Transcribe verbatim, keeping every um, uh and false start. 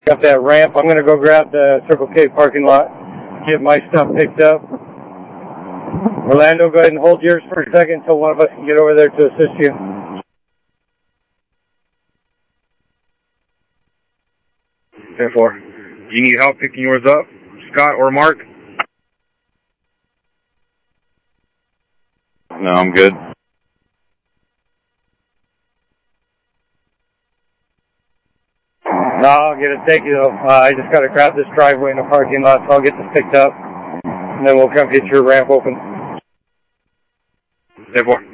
Got that ramp. I'm going to go grab the Circle K parking lot, get my stuff picked up. Orlando, go ahead and hold yours for a second until one of us can get over there to assist you. ten four. Do you need help picking yours up, Scott or Mark? No, I'm good. No, I'll get it. Thank you, though. Uh, I just got to grab this driveway in the parking lot, so I'll get this picked up, and then we'll come get your ramp open. ten four.